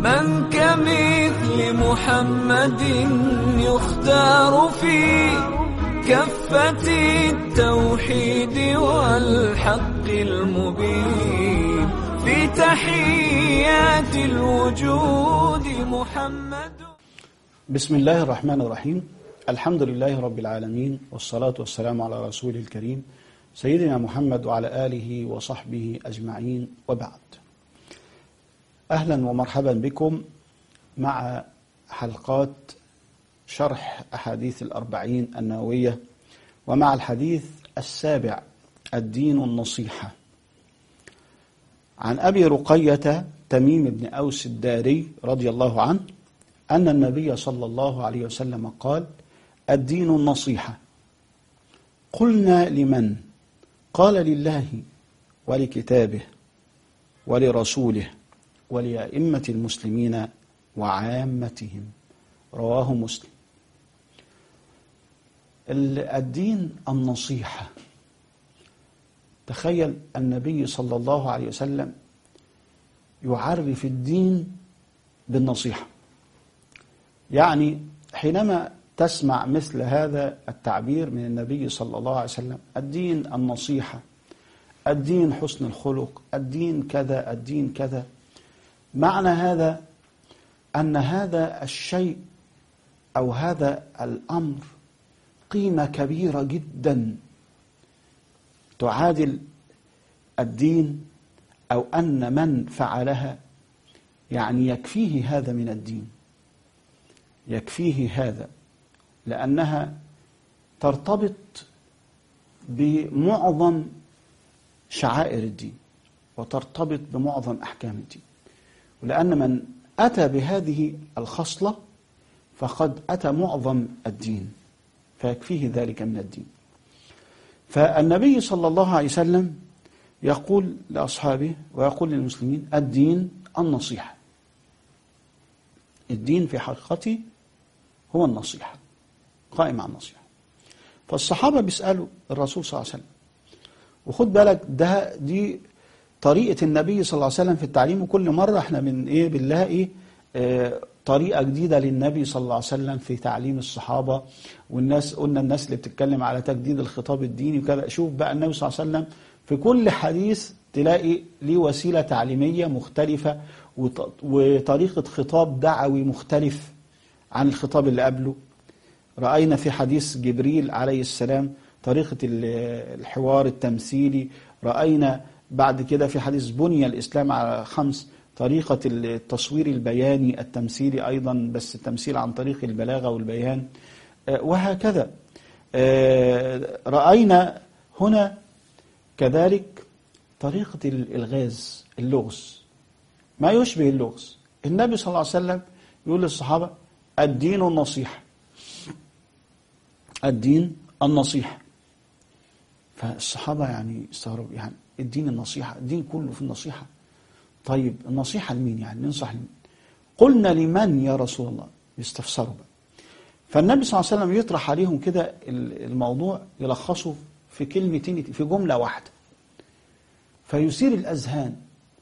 من كمثل محمد يختار في كفة التوحيد والحق المبين، في تحيات الوجود محمد. بسم الله الرحمن الرحيم. الحمد لله رب العالمين، والصلاة والسلام على رسول الكريم سيدنا محمد وعلى آله وصحبه أجمعين، وبعد. أهلا ومرحبا بكم مع حلقات شرح أحاديث الأربعين النووية، ومع الحديث السابع: الدين النصيحة. عن أبي رقية تميم بن أوس الداري رضي الله عنه أن النبي صلى الله عليه وسلم قال: الدين النصيحة. قلنا: لمن؟ قال: لله ولكتابه ولرسوله ولأئمة المسلمين وعامتهم. رواه مسلم. الدين النصيحة. تخيل النبي صلى الله عليه وسلم يعرف الدين بالنصيحة. يعني حينما تسمع مثل هذا التعبير من النبي صلى الله عليه وسلم: الدين النصيحة، الدين حسن الخلق، الدين كذا، الدين كذا، معنى هذا أن هذا الشيء أو هذا الأمر قيمة كبيرة جدا تعادل الدين، أو أن من فعلها يعني يكفيه هذا من الدين، يكفيه هذا، لأنها ترتبط بمعظم شعائر الدين وترتبط بمعظم أحكام الدين، ولأن من أتى بهذه الخصلة فقد أتى معظم الدين، فيكفيه ذلك من الدين. فالنبي صلى الله عليه وسلم يقول لأصحابه ويقول للمسلمين: الدين النصيحة. الدين في حقيقته هو النصيحة، قائم على النصيحة. فالصحابة بيسألوا الرسول صلى الله عليه وسلم، وخد بالك دي طريقة النبي صلى الله عليه وسلم في التعليم، وكل مرة احنا بنلاقي طريقة جديدة للنبي صلى الله عليه وسلم في تعليم الصحابة. والناس قلنا الناس اللي بتتكلم على تجديد الخطاب الديني وكذا، شوف بقى النبي صلى الله عليه وسلم في كل حديث تلاقي ليه وسيلة تعليمية مختلفة وطريقة خطاب دعوي مختلف عن الخطاب اللي قبله. رأينا في حديث جبريل عليه السلام طريقة الحوار التمثيلي، رأينا بعد كده في حديث بني الإسلام على 5 طريقة التصوير البياني التمثيلي أيضا، بس التمثيل عن طريق البلاغة والبيان، وهكذا. رأينا هنا كذلك طريقة الإلغاز، اللغز، ما يشبه اللغز. النبي صلى الله عليه وسلم يقول للصحابة: الدين النصيحة، الدين النصيحة. فالصحابة يعني استغربوا، يعني الدين النصيحة، الدين كله في النصيحة. طيب النصيحة لمين؟ يعني ننصح لمين؟ قلنا: لمن يا رسول الله؟ يستفسروا بقى. فالنبي صلى الله عليه وسلم يطرح عليهم كده الموضوع، يلخصه في كلمتين، في جملة واحدة، فيثير الأذهان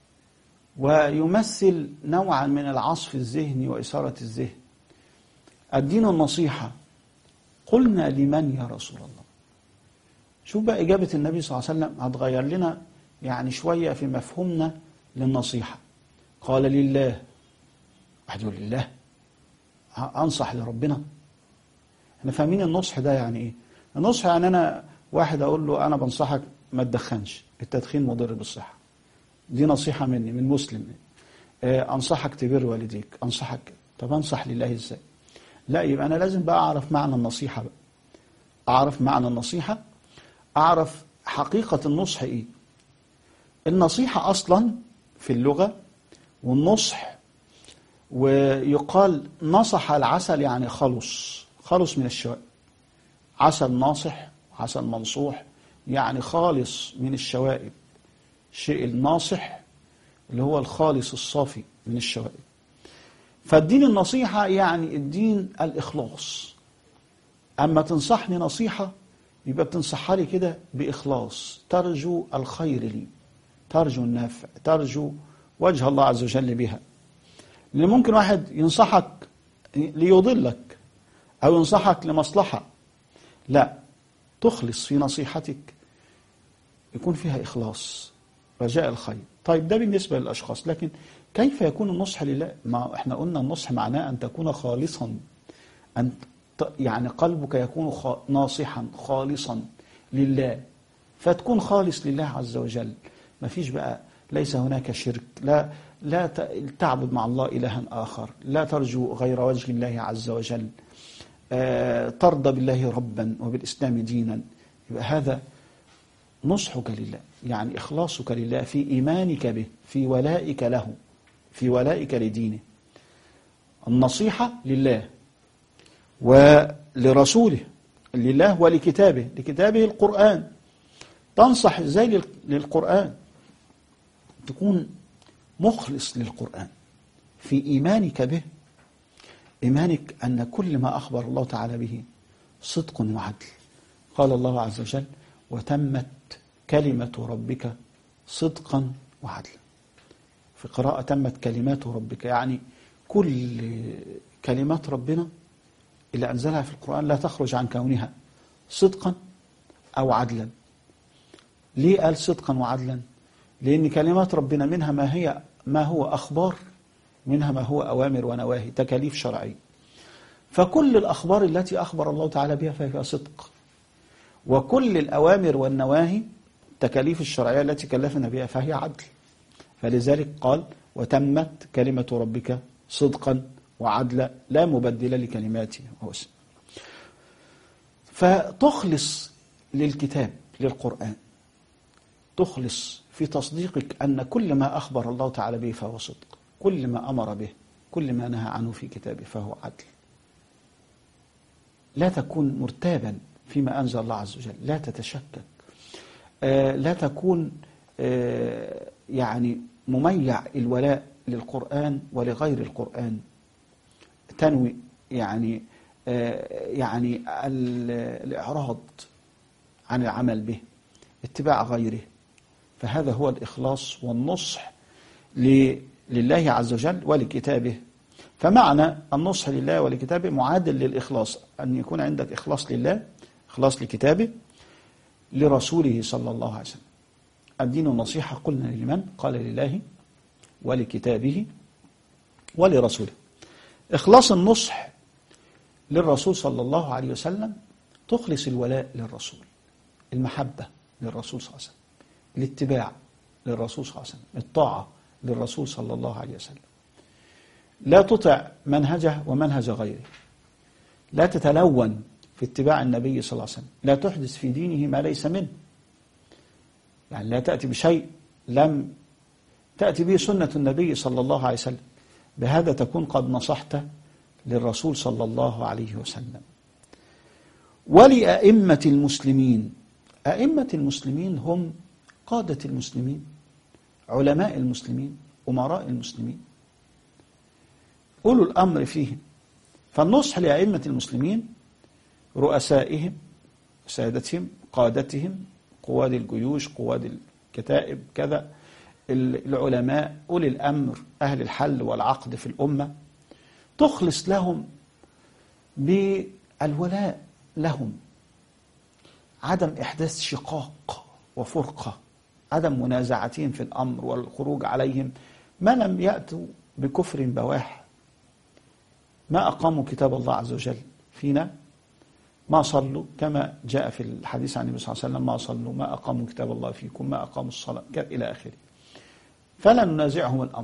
ويمثل نوعا من العصف الذهني وإثارة الذهن. الدين النصيحة. قلنا: لمن يا رسول الله؟ شوف بقى إجابة النبي صلى الله عليه وسلم هتغير لنا يعني شوية في مفهومنا للنصيحة. قال: لله. واحد يقول: لله أنصح لربنا؟ احنا فاهمين النصح ده يعني إيه؟ النصح يعني أنا واحد أقول له: أنا بنصحك ما تدخنش، التدخين مضر بالصحة، دي نصيحة مني، من مسلم. أنصحك تبر والديك، أنصحك. طب أنصح لله إزاي؟ لا، يبقى أنا لازم بقى أعرف معنى النصيحة بقى. أعرف معنى النصيحة، أعرف حقيقة النصح إيه. النصيحة أصلا في اللغة والنصح، ويقال نصح العسل يعني خلص من الشوائب. عسل ناصح، عسل منصوح، يعني خالص من الشوائب. الشيء الناصح اللي هو الخالص الصافي من الشوائب. فالدين النصيحة يعني الدين الإخلاص. أما تنصحني نصيحة يبقى بتنصحها لي كده بإخلاص، ترجو الخير لي، ترجو النفع، ترجو وجه الله عز وجل بها. لأن ممكن واحد ينصحك ليضلك أو ينصحك لمصلحة، لا، تخلص في نصيحتك، يكون فيها إخلاص رجاء الخير. طيب ده بالنسبة للأشخاص، لكن كيف يكون النصح لله؟ ما احنا قلنا النصح معناه أن تكون خالصا، أن يعني قلبك يكون ناصحا خالصا لله، فتكون خالص لله عز وجل. ما فيش بقى، ليس هناك شرك، لا تعبد مع الله إلها آخر، لا ترجو غير وجه الله عز وجل، ترضى بالله ربا وبالإسلام دينا. يبقى هذا نصحك لله، يعني إخلاصك لله في إيمانك به، في ولائك له، في ولائك لدينه. النصيحة لله ولرسوله، لله ولكتابه، لكتابه القرآن. تنصح ازاي للقرآن؟ تكون مخلص للقرآن في إيمانك به، إيمانك أن كل ما أخبر الله تعالى به صدق وعدل. قال الله عز وجل: وتمت كلمة ربك صدقا وعدلا. في قراءة تمت كلمات ربك، يعني كل كلمات ربنا اللي أنزلها في القرآن لا تخرج عن كونها صدقا أو عدلا. ليه قال صدقا وعدلا؟ لأن كلمات ربنا منها ما هو أخبار، منها ما هو أوامر ونواهي، تكاليف شرعية. فكل الأخبار التي أخبر الله تعالى بها فهي صدق، وكل الأوامر والنواهي التكاليف الشرعية التي كلفنا بها فهي عدل. فلذلك قال: وتمت كلمة ربك صدقا وعدلا لا مبدل لكلماته وهو اسمه. فتخلص للكتاب، للقرآن، تخلص في تصديقك أن كل ما أخبر الله تعالى به فهو صدق، كل ما أمر به، كل ما نهى عنه في كتابه فهو عدل. لا تكون مرتابا فيما أنزل الله عز وجل، لا تتشكك، لا تكون يعني مميع الولاء للقرآن ولغير القرآن، تنوي يعني الإعراض عن العمل به، اتباع غيره. فهذا هو الإخلاص والنصح لله عز وجل ولكتابه. فمعنى النصح لله ولكتابه معادل للإخلاص، أن يكون عندك إخلاص لله، إخلاص لكتابه، لرسوله صلى الله عليه وسلم. الدين النصيحة قلنا لمن؟ قال لله ولكتابه ولرسوله. إخلاص النصح للرسول صلى الله عليه وسلم، تخلص الولاء للرسول، المحبة للرسول صلى الله عليه وسلم، الاتباع للرسول صلى الله عليه وسلم، الطاعة للرسول صلى الله عليه وسلم. لا تطع منهجه ومنهج غيره، لا تتلون في اتباع النبي صلى الله عليه وسلم، لا تحدث في دينه ما ليس منه، يعني لا تأتي بشيء لم تأتي به سنة النبي صلى الله عليه وسلم. بهذا تكون قد نصحت للرسول صلى الله عليه وسلم. ولأئمة المسلمين، أئمة المسلمين هم قادة المسلمين، علماء المسلمين، أمراء المسلمين، أولو الأمر فيهم. فالنصح لأئمة المسلمين، رؤسائهم، سادتهم، قادتهم، قواد الجيوش، قواد الكتائب، كذا، العلماء، أولي الأمر، أهل الحل والعقد في الأمة، تخلص لهم بالولاء لهم، عدم إحداث شقاق وفرقة، عدم منازعتهم في الأمر والخروج عليهم، ما لم يأتوا بكفر بواح، ما أقاموا كتاب الله عز وجل فينا، ما صلوا كما جاء في الحديث عن النبي صلى الله عليه وسلم: ما صلوا، ما أقاموا كتاب الله فيكم، ما أقاموا الصلاة، إلى آخره. فلا ننازعهم الأمر.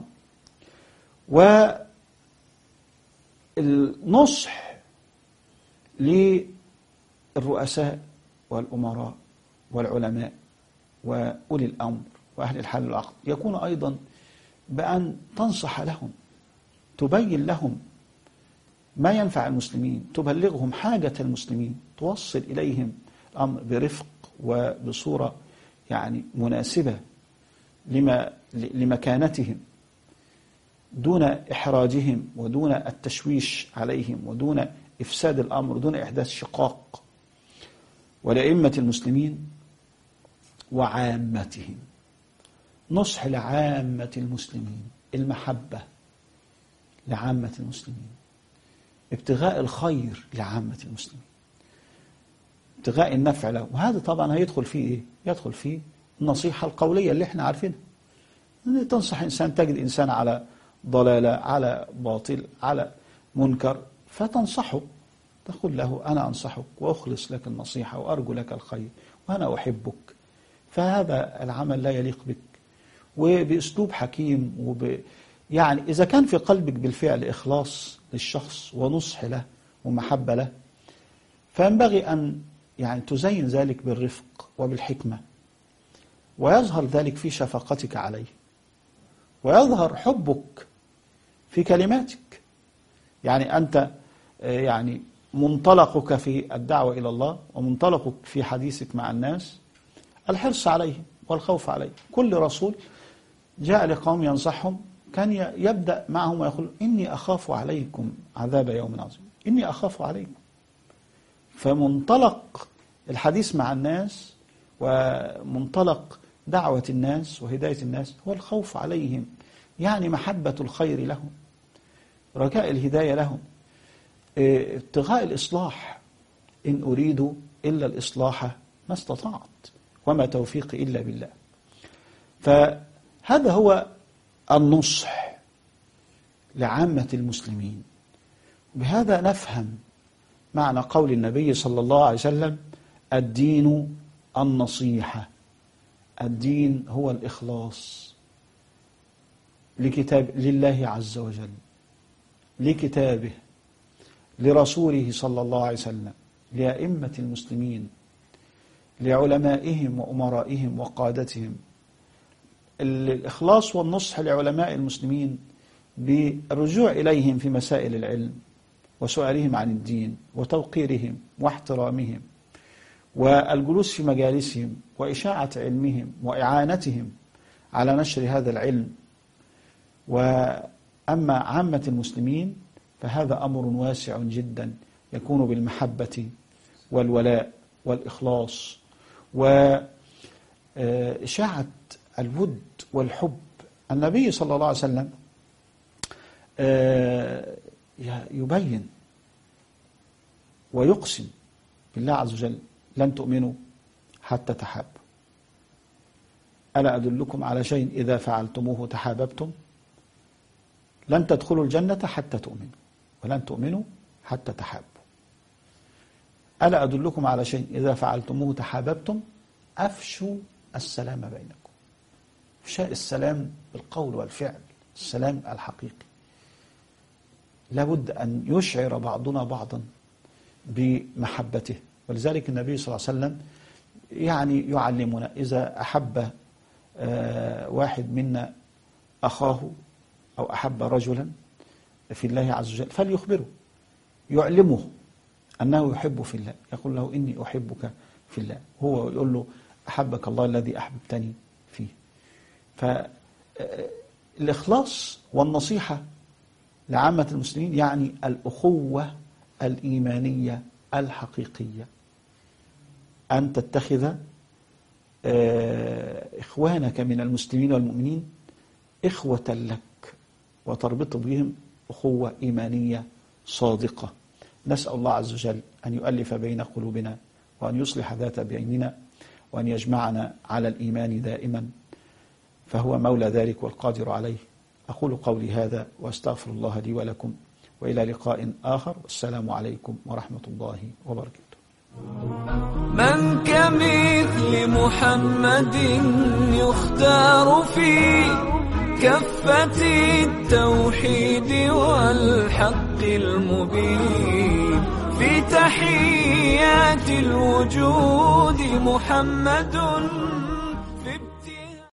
والنصح للرؤساء والأمراء والعلماء وأولي الأمر وأهل الحل والعقد يكون أيضا بأن تنصح لهم، تبين لهم ما ينفع المسلمين، تبلغهم حاجة المسلمين، توصل إليهم الأمر برفق وبصورة يعني مناسبة لمكانتهم، دون إحراجهم ودون التشويش عليهم ودون إفساد الأمر، دون إحداث شقاق. ولأئمة المسلمين وعامتهم، نصح لعامة المسلمين، المحبة لعامة المسلمين، ابتغاء الخير لعامة المسلمين، ابتغاء النفع له. وهذا طبعا هيدخل فيه إيه؟ يدخل فيه النصيحة القولية اللي احنا عارفينها، تنصح إنسان، تجد إنسان على ضلالة، على باطل، على منكر، فتنصحه، تقول له أنا أنصحك وأخلص لك النصيحة وأرجو لك الخير وأنا أحبك. فهذا العمل لا يليق بك، وبأسلوب حكيم، يعني إذا كان في قلبك بالفعل إخلاص للشخص ونصح له ومحبة له، فينبغي أن يعني تزين ذلك بالرفق وبالحكمة، ويظهر ذلك في شفقتك عليه، ويظهر حبك في كلماتك. يعني أنت يعني منطلقك في الدعوة إلى الله ومنطلقك في حديثك مع الناس الحرص عليهم والخوف عليهم. كل رسول جاء لقوم ينصحهم كان يبدأ معهم ويقول إني أخاف عليكم عذاب يوم عظيم، إني أخاف عليكم. فمنطلق الحديث مع الناس ومنطلق دعوة الناس وهداية الناس هو الخوف عليهم، يعني محبة الخير لهم، رجاء الهداية لهم، ابتغاء الإصلاح. إن أريد إلا الإصلاح ما استطعت وما توفيقي إلا بالله. فهذا هو النصح لعامة المسلمين. بهذا نفهم معنى قول النبي صلى الله عليه وسلم: الدين النصيحة. الدين هو الإخلاص لله عز وجل، لكتابه، لرسوله صلى الله عليه وسلم، لأئمة المسلمين، لعلمائهم وأمرائهم وقادتهم. الإخلاص والنصح لعلماء المسلمين بالرجوع إليهم في مسائل العلم وسؤالهم عن الدين وتوقيرهم واحترامهم والجلوس في مجالسهم وإشاعة علمهم وإعانتهم على نشر هذا العلم. وأما عامة المسلمين فهذا أمر واسع جدا يكون بالمحبة والولاء والإخلاص وإشاعة الود والحب. النبي صلى الله عليه وسلم يبين ويقسم بالله عز وجل: لن تؤمنوا حتى تحابوا. ألا أدلكم على شيء إذا فعلتموه تحاببتم؟ لن تدخلوا الجنة حتى تؤمنوا، ولن تؤمنوا حتى تحابوا. ألا أدلكم على شيء إذا فعلتموه تحاببتم؟ أفشوا السلام بينكم. إفشاء السلام بالقول والفعل، السلام الحقيقي. لابد أن يشعر بعضنا بعضا بمحبته. ولذلك النبي صلى الله عليه وسلم يعني يعلمنا: إذا أحب واحد منا أخاه أو أحب رجلا في الله عز وجل فليخبره، يعلمه أنه يحب في الله، يقول له: إني أحبك في الله، هو يقول له: أحبك الله الذي أحببتني فيه. فالإخلاص والنصيحة لعامة المسلمين يعني الأخوة الإيمانية الحقيقية، أن تتخذ إخوانك من المسلمين والمؤمنين إخوة لك وتربط بهم أخوة إيمانية صادقة. نسأل الله عز وجل أن يؤلف بين قلوبنا وأن يصلح ذات بيننا وأن يجمعنا على الإيمان دائما، فهو مولى ذلك والقادر عليه. أقول قولي هذا وأستغفر الله لي ولكم، وإلى لقاء آخر، والسلام عليكم ورحمة الله وبركاته. من كمثل محمد يختار في كفة التوحيد والحق المبين، في تحيات الوجود محمد